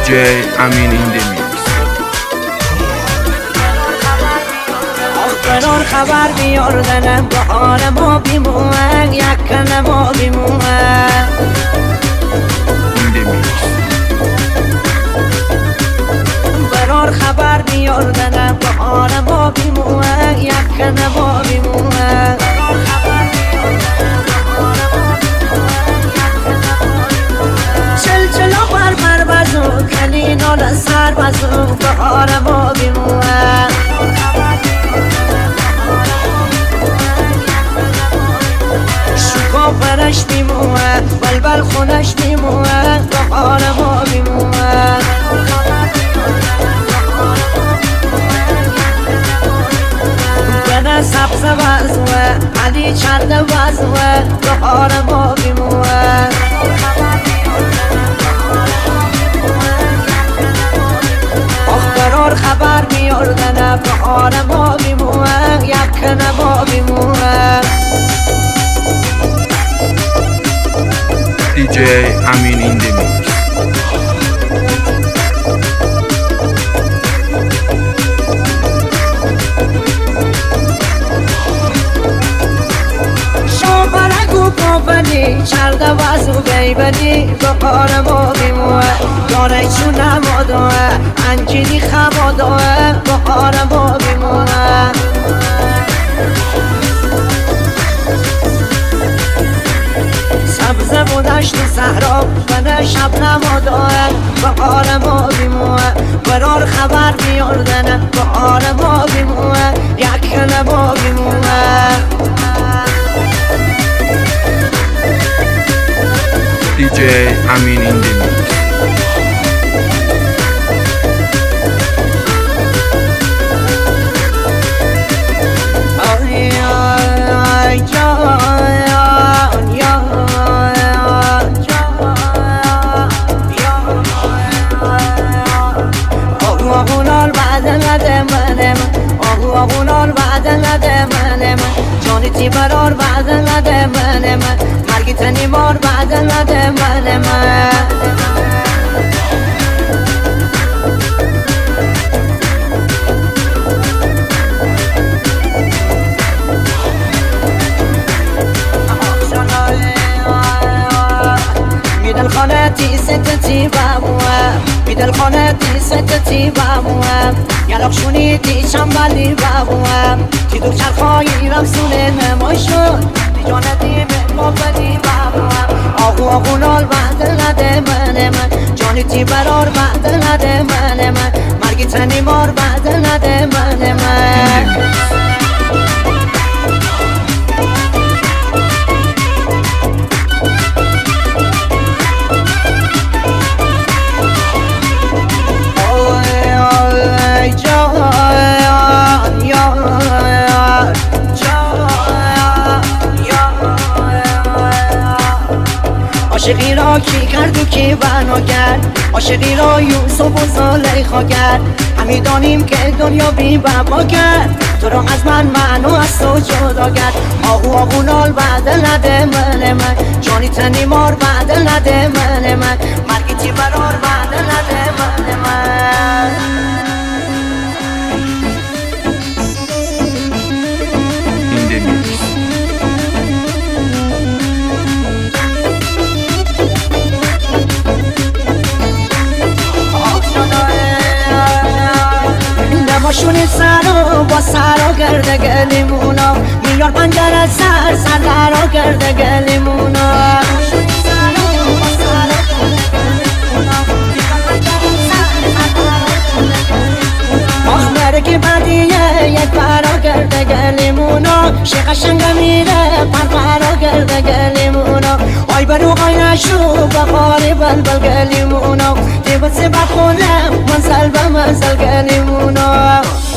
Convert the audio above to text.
DJ Amin in the mix. برار خبر بیاردنم با حال ما بیمون یکن ما بیمون برار خبر بیاردنم با حال ما بیمون یکن ما بیمون چلچلا بر بزو کنین آل سر بزو با حال ما بیمون فرش میمونه بلبل خونش میمونه با حال ما میمونه بنا سبز وزوه علی چرد وزوه با حال ما میمونه برار خبر میاردنه با حال ما میمونه یکن ما میمونه DJ Amin in the mix. شوبرگو پاپنی چرده وزو بیبنی با کار ما بیموه داره چون نمادوه انجیلی خمادوه با کار ما بیموه سبز بودشت صحرا بنا شب نمادوه با حال ما بیموه برار خبر بیاردنه با حال ما بیموه یکن ما بیموه DJ Amin in the mix. جانی تی برار بعد نده من مرگی تنی مار بعد نده من میدل خانه تی ستتی بابوه میدل خانه تی ستتی بابوه یلاق شونی تی چنبالی بابوه تی دو چرخایی رمسونه نماشون تی جانتی به مفدی بابوه آغو نال بعد نده من جانی تی برار بعد نده من مرگی تنی مار بعد نده من عاشقی را کی کرد و کی بنا کرد عاشقی را یوسف و زلیخا کرد همی دانیم که دنیا بی بقا کرد تو را از من و از تو جدا کرد آغو نال بعد نده من جانی تنی مار بعد نده من مرگی تی برار بعد نده من نماشونی سر با سر کرده گلیمونا میار پنجره سر را کرده گلیمونا آخبره که بدیه یک پرا کرده گلیمونا شیخ شنگه میره پرا کرده گلیمونا آی برو آی نشو بخاری بلبل گلیمونا دیبت سی بخونم منزل به منزل گلیمونا